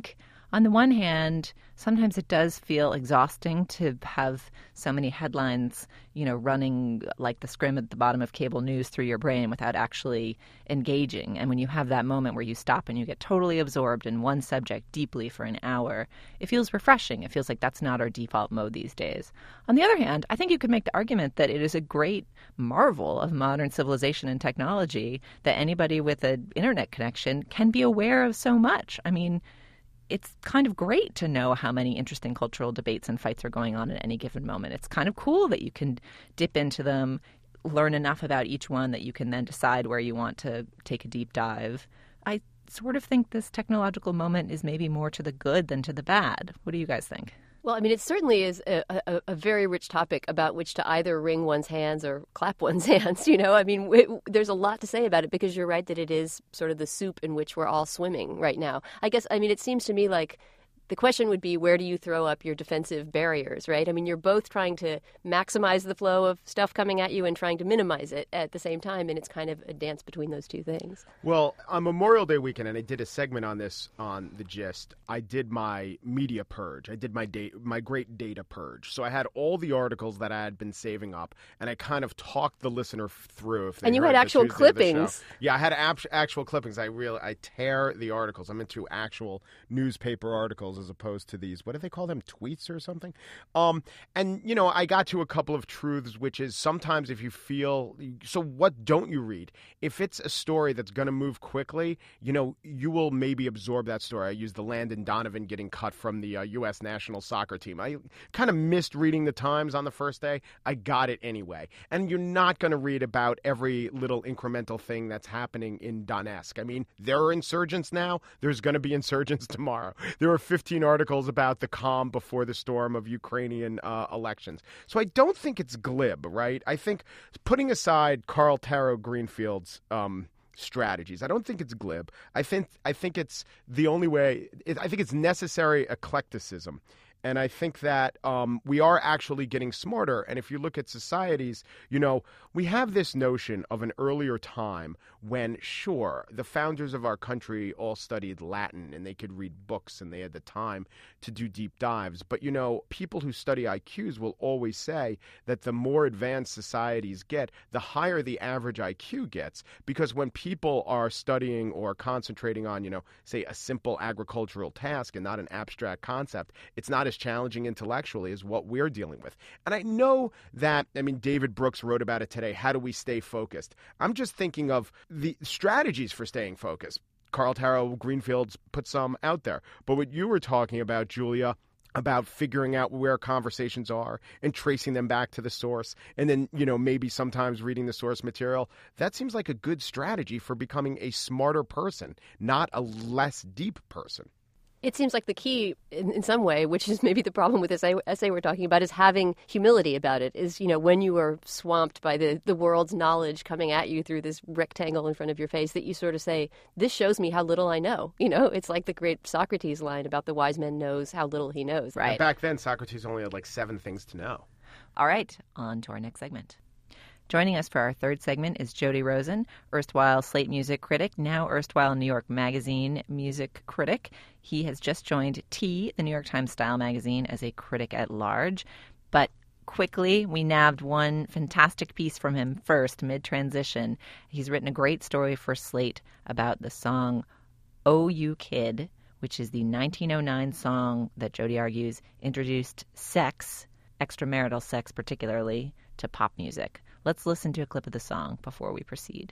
On the one hand, sometimes it does feel exhausting to have so many headlines, you know, running like the scrim at the bottom of cable news through your brain without actually engaging. And when you have that moment where you stop and you get totally absorbed in one subject deeply for an hour, it feels refreshing. It feels like that's not our default mode these days. On the other hand, I think you could make the argument that it is a great marvel of modern civilization and technology that anybody with an internet connection can be aware of so much. I mean, it's kind of great to know how many interesting cultural debates and fights are going on at any given moment. It's kind of cool that you can dip into them, learn enough about each one that you can then decide where you want to take a deep dive. I sort of think this technological moment is maybe more to the good than to the bad. What do you guys think? Well, I mean, it certainly is a, a, a very rich topic about which to either wring one's hands or clap one's hands, you know? I mean, it, there's a lot to say about it because you're right that it is sort of the soup in which we're all swimming right now. I guess, I mean, it seems to me like the question would be, where do you throw up your defensive barriers, right? I mean, you're both trying to maximize the flow of stuff coming at you and trying to minimize it at the same time, and it's kind of a dance between those two things. Well, on Memorial Day weekend, and I did a segment on this on The Gist, I did my media purge. I did my da- my great data purge. So I had all the articles that I had been saving up, and I kind of talked the listener through. If they and you heard had the actual Tuesday of the clippings. show. Yeah, I had ap- actual clippings. I really I tear the articles. I'm into actual newspaper articles as opposed to these, what do they call them, tweets or something? Um, and, you know, I got to a couple of truths, which is sometimes if you feel, so what don't you read? If it's a story that's going to move quickly, you know, you will maybe absorb that story. I used the Landon Donovan getting cut from the uh, U S national soccer team. I kind of missed reading the Times on the first day. I got it anyway. And you're not going to read about every little incremental thing that's happening in Donetsk. I mean, there are insurgents now. There's going to be insurgents tomorrow. There are fifteen articles about the calm before the storm of Ukrainian uh, elections. So I don't think it's glib, right? I think putting aside Carl Taro Greenfield's um, strategies, I don't think it's glib. I think I think it's the only way. It, I think it's necessary eclecticism. And I think that um, we are actually getting smarter. And if you look at societies, you know, we have this notion of an earlier time when, sure, the founders of our country all studied Latin and they could read books and they had the time to do deep dives. But, you know, people who study I Qs will always say that the more advanced societies get, the higher the average I Q gets. Because when people are studying or concentrating on, you know, say a simple agricultural task and not an abstract concept, it's not as challenging intellectually as what we're dealing with. And I know that, I mean, David Brooks wrote about it today. How do we stay focused? I'm just thinking of the strategies for staying focused. Carl Taro Greenfield's put some out there. But what you were talking about, Julia, about figuring out where conversations are and tracing them back to the source, and then, you know, maybe sometimes reading the source material, that seems like a good strategy for becoming a smarter person, not a less deep person. It seems like the key in, in some way, which is maybe the problem with this essay we're talking about, is having humility about it. Is, you know, when you are swamped by the, the world's knowledge coming at you through this rectangle in front of your face, that you sort of say, this shows me how little I know. You know, it's like the great Socrates line about the wise man knows how little he knows. Right. And back then, Socrates only had like seven things to know. All right, on to our next segment. Joining us for our third segment is Jody Rosen, erstwhile Slate music critic, now erstwhile New York Magazine music critic. He has just joined T, the New York Times Style magazine, as a critic at large. But quickly, we nabbed one fantastic piece from him first, mid-transition. He's written a great story for Slate about the song Oh You Kid, which is the nineteen oh nine song that Jody argues introduced sex, extramarital sex particularly, to pop music. Let's listen to a clip of the song before we proceed.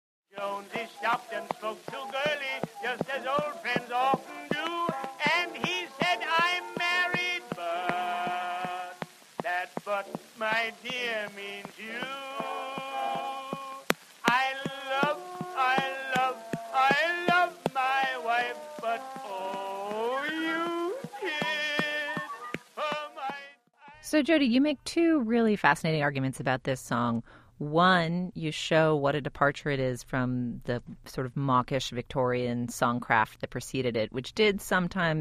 Jonesy stopped and spoke to Girlie, just as old friends often do. And he said, I'm married, but that but, my dear, means you. I love, I love, I love my wife, but oh, you kid, oh my... So, Jody, you make two really fascinating arguments about this song. One, you show what a departure it is from the sort of mawkish Victorian songcraft that preceded it, which did sometimes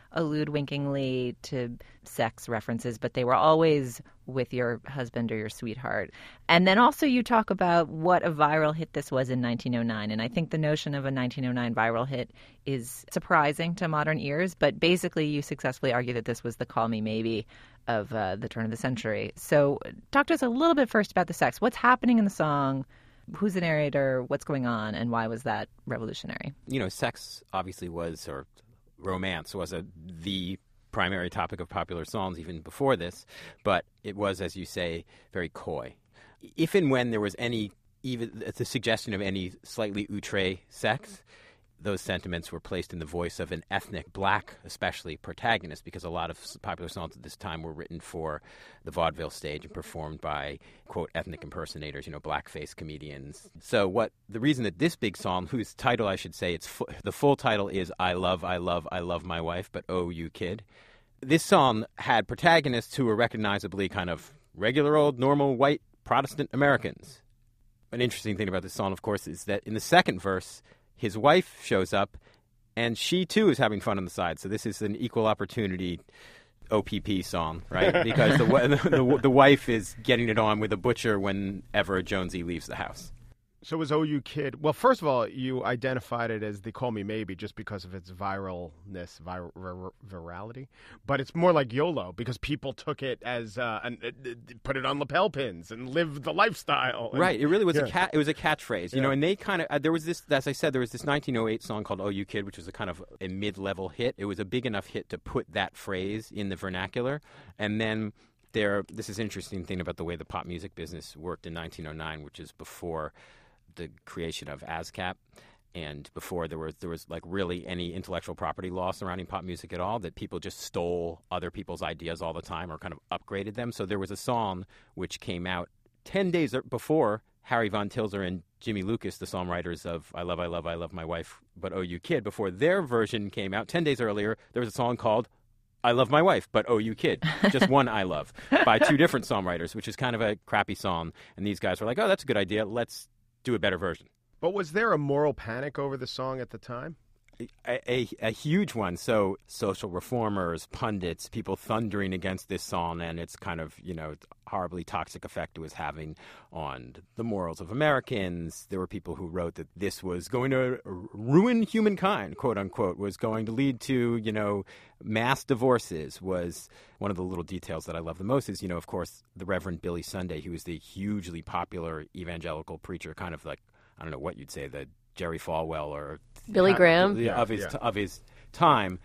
allude winkingly to sex references, but they were always with your husband or your sweetheart. And then also you talk about what a viral hit this was in nineteen oh nine. And I think the notion of a nineteen oh nine viral hit is surprising to modern ears. But basically you successfully argue that this was the Call Me Maybe of uh, the turn of the century. So talk to us a little bit first about the sex. What's happening in the song? Who's the narrator? What's going on? And why was that revolutionary? You know, sex obviously was, or romance was a the primary topic of popular songs even before this, but it was, as you say, very coy. If and when there was any, even the suggestion of any slightly outre sex, those sentiments were placed in the voice of an ethnic, black especially, protagonist, because a lot of popular songs at this time were written for the vaudeville stage and performed by, quote, ethnic impersonators, you know, blackface comedians. So what the reason that this big song, whose title I should say, it's fu- the full title is I Love, I Love, I Love My Wife, but Oh You Kid. This song had protagonists who were recognizably kind of regular old, normal, white Protestant Americans. An interesting thing about this song, of course, is that in the second verse, his wife shows up, and she, too, is having fun on the side. So this is an equal opportunity O P P song, right? Because the, the, the, the wife is getting it on with a butcher whenever Jonesy leaves the house. So was Oh You Kid, well, first of all, you identified it as the Call Me Maybe just because of its viralness, vir- vir- virality. But it's more like YOLO because people took it as, uh, an, uh, put it on lapel pins and live the lifestyle. And, right. It really was yeah. a cat. It was a catchphrase, you yeah. know, and they kind of, uh, there was this, as I said, there was this nineteen oh eight song called Oh You Kid, which was a kind of a mid-level hit. It was a big enough hit to put that phrase in the vernacular. And then there, this is an interesting thing about the way the pop music business worked in nineteen oh nine, which is before the creation of ASCAP, and before there was there was like really any intellectual property law surrounding pop music at all, that people just stole other people's ideas all the time or kind of upgraded them. So there was a song which came out ten days before Harry Von Tilzer and Jimmy Lucas, the songwriters of I Love, I Love, I Love My Wife, but Oh You Kid, before their version came out ten days earlier, there was a song called I Love My Wife, but Oh You Kid. Just one I Love by two different songwriters, which is kind of a crappy song. And these guys were like, oh, that's a good idea. Let's do a better version. But was there a moral panic over the song at the time? A, a, a huge one. So social reformers, pundits, people thundering against this song and its kind of, you know, horribly toxic effect it was having on the morals of Americans. There were people who wrote that this was going to ruin humankind, quote unquote, was going to lead to, you know, mass divorces. Was one of the little details that I love the most is, you know, of course, the Reverend Billy Sunday, who was the hugely popular evangelical preacher, kind of like, I don't know what you'd say, the Jerry Falwell or Billy Graham yeah, of his yeah. of his time.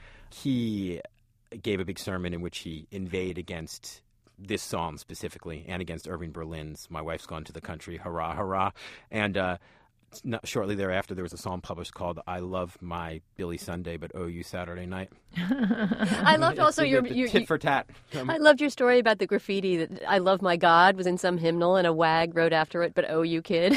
He gave a big sermon in which he inveighed against this song specifically and against Irving Berlin's "My Wife's Gone to the Country, Hurrah, Hurrah." And uh, not, shortly thereafter, there was a song published called "I Love My Billy Sunday, but Oh You Saturday Night." I loved also your, your tit for tat. Um, I loved your story about the graffiti that "I Love My God" was in some hymnal and a wag wrote after it, but "Oh You Kid."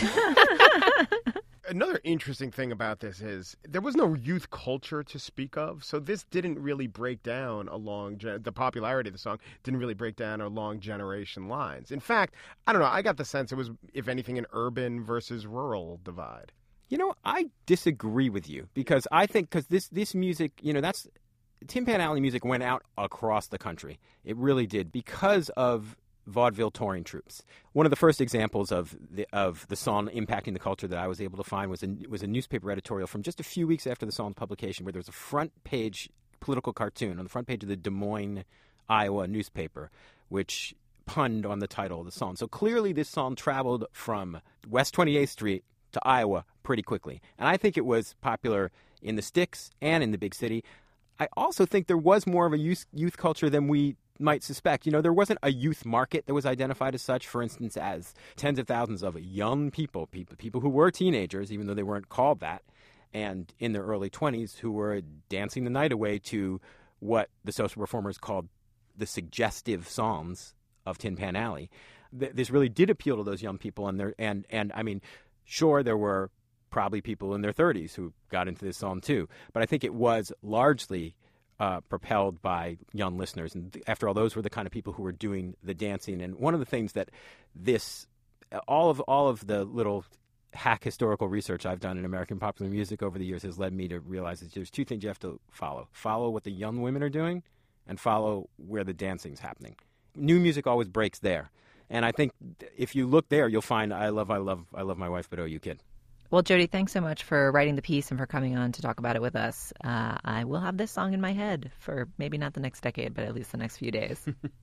Another interesting thing about this is there was no youth culture to speak of, so this didn't really break down along gen- the popularity of the song didn't really break down along generation lines. In fact, I don't know, I got the sense it was, if anything, an urban versus rural divide. You know, I disagree with you because I think because this this music, you know, that's Tin Pan Alley music went out across the country. It really did because of vaudeville touring troops. One of the first examples of the of the song impacting the culture that I was able to find was a, was a newspaper editorial from just a few weeks after the song's publication where there was a front page political cartoon on the front page of the Des Moines, Iowa newspaper, which punned on the title of the song. So clearly this song traveled from West twenty-eighth Street to Iowa pretty quickly. And I think it was popular in the sticks and in the big city. I also think there was more of a youth, youth culture than we might suspect. You know, there wasn't a youth market that was identified as such, for instance, as tens of thousands of young people, people, people who were teenagers, even though they weren't called that, and in their early twenties who were dancing the night away to what the social reformers called the suggestive songs of Tin Pan Alley. This really did appeal to those young people, and, and, and I mean, sure, there were probably people in their thirties who got into this song too, but I think it was largely Uh, propelled by young listeners. And th- after all, those were the kind of people who were doing the dancing. And one of the things that this, all of all of the little hack historical research I've done in American popular music over the years has led me to realize that there's two things you have to follow. Follow what the young women are doing and follow where the dancing's happening. New music always breaks there. And I think if you look there, you'll find I love, I love, I love my wife, but oh, you kid. Well, Jody, thanks so much for writing the piece and for coming on to talk about it with us. Uh, I will have this song in my head for maybe not the next decade, but at least the next few days.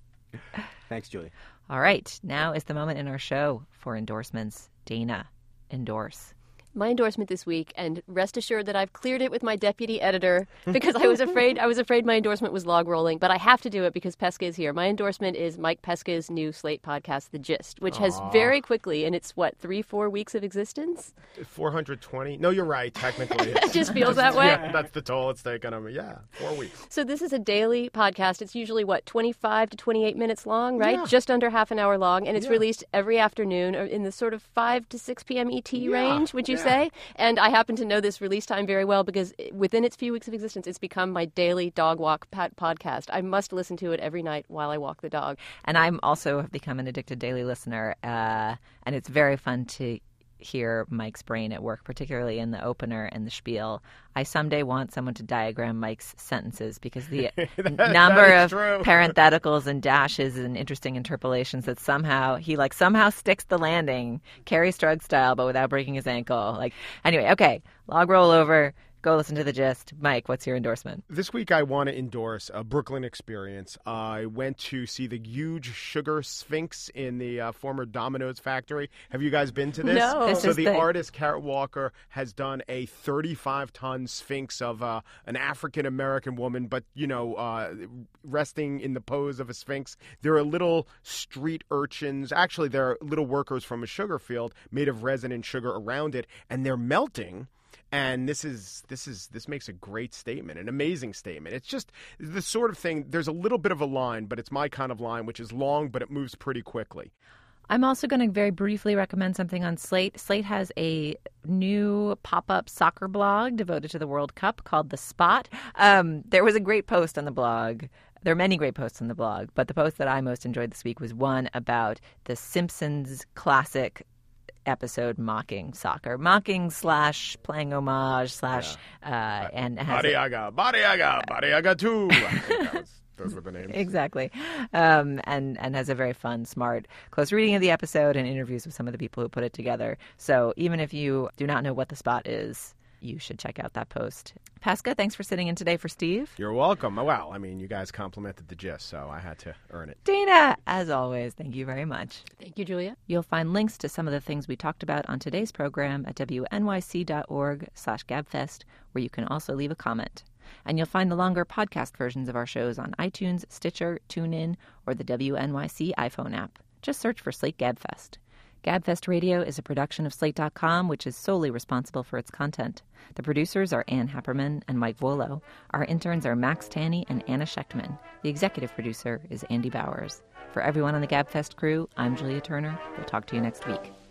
Thanks, Julie. All right. Now is the moment in our show for endorsements. Dana, endorse. My endorsement this week, and rest assured that I've cleared it with my deputy editor because I was afraid I was afraid my endorsement was log rolling, but I have to do it because Pesca is here. My endorsement is Mike Pesca's new Slate podcast, The Gist, which Aww. has very quickly, in its, what, three, four weeks of existence? four hundred twenty? No, you're right, technically. It just feels that way? Yeah, that's the toll it's taken on me. Yeah, four weeks. So this is a daily podcast. It's usually, what, twenty-five to twenty-eight minutes long, right? Yeah. Just under half an hour long, and it's yeah. released every afternoon in the sort of five to six p.m. E T yeah. range, would you yeah. say? And I happen to know this release time very well because within its few weeks of existence, it's become my daily dog walk podcast. I must listen to it every night while I walk the dog. And I'm also have become an addicted daily listener, uh, and it's very fun to hear Mike's brain at work, particularly in the opener and the spiel. I someday want someone to diagram Mike's sentences because the that, number that of true. parentheticals and dashes and interesting interpolations that somehow he like somehow sticks the landing, Carrie Strug style, but without breaking his ankle. Like anyway, okay, log roll over. Go listen to The Gist. Mike, what's your endorsement? This week I want to endorse a Brooklyn experience. Uh, I went to see the huge sugar sphinx in the uh, former Domino's factory. Have you guys been to this? No. This so is the, the artist Carrot Walker has done a thirty-five ton sphinx of uh, an African-American woman, but, you know, uh, resting in the pose of a sphinx. There are little street urchins. Actually, there are little workers from a sugar field made of resin and sugar around it, and they're melting. And this is this is this makes a great statement, an amazing statement. It's just the sort of thing. There's a little bit of a line, but it's my kind of line, which is long, but it moves pretty quickly. I'm also going to very briefly recommend something on Slate. Slate has a new pop-up soccer blog devoted to the World Cup called The Spot. Um, there was a great post on the blog. There are many great posts on the blog, but the post that I most enjoyed this week was one about the Simpsons classic episode mocking soccer, mocking slash playing homage slash yeah. uh, and has Bariaga, Bariaga, Bariaga two. I think that was, those were the names. Exactly, um, and and has a very fun, smart, close reading of the episode and interviews with some of the people who put it together. So even if you do not know what The Spot is, you should check out that post. Pesca, thanks for sitting in today for Steve. You're welcome. Well, I mean, you guys complimented The Gist, so I had to earn it. Dana, as always, thank you very much. Thank you, Julia. You'll find links to some of the things we talked about on today's program at W N Y C dot org slash gabfest, where you can also leave a comment. And you'll find the longer podcast versions of our shows on iTunes, Stitcher, TuneIn, or the W N Y C iPhone app. Just search for Slate Gabfest. Gabfest Radio is a production of Slate dot com, which is solely responsible for its content. The producers are Ann Happerman and Mike Volo. Our interns are Max Tanney and Anna Schechtman. The executive producer is Andy Bowers. For everyone on the Gabfest crew, I'm Julia Turner. We'll talk to you next week.